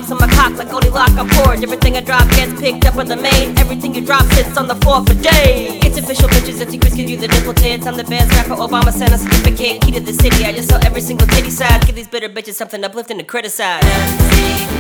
locks on my cock like Goldilocks, I'm poured. Everything I drop gets picked up on the main. Everything you drop sits on the floor for days. It's official, bitches, that Chris gives you the dimple tits. I'm the best rapper, Obama sent a certificate. Key to the city, I just sell every single titty side. Give these bitter bitches something uplifting to criticize.